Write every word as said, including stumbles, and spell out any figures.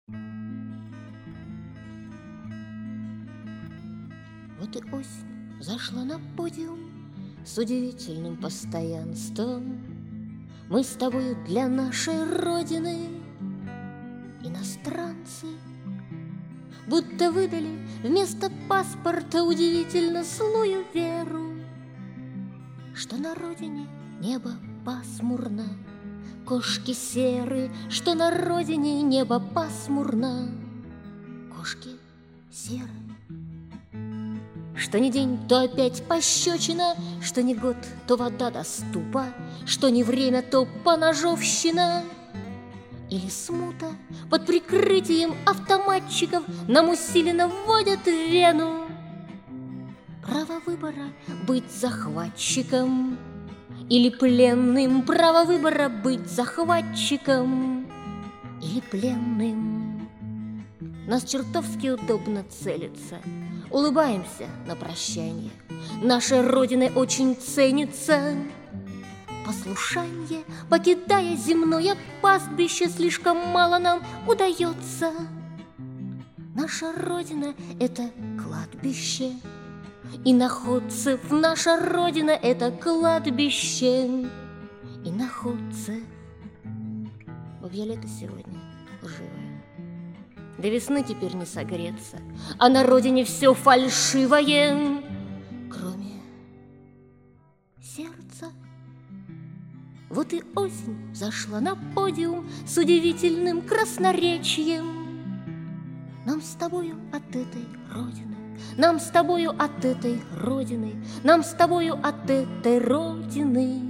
Вот и осень зашла на подиум с удивительным постоянством. Мы с тобою для нашей Родины иностранцы, будто выдали вместо паспорта удивительно злую веру, что на родине небо пасмурно, кошки серы, что на родине небо пасмурно, кошки серы. Что ни день, то опять пощечина, что ни год, то вода до ступа, что ни время, то поножовщина. Или смута под прикрытием автоматчиков нам усиленно вводят в вену право выбора быть захватчиком или пленным, право выбора быть захватчиком или пленным. Нас чертовски удобно целиться, улыбаемся на прощанье, нашей Родиной очень ценится послушанье, покидая земное пастбище, слишком мало нам удается. Наша Родина — это кладбище, иноходцев, наша Родина — это кладбище иноходцев. Бабье лето сегодня лживое, до весны теперь не согреться, а на родине все фальшивое, кроме сердца. Вот и осень зашла на подиум с удивительным красноречием. Нам с тобою от этой родины, нам с тобою от этой родины, нам с тобою от этой родины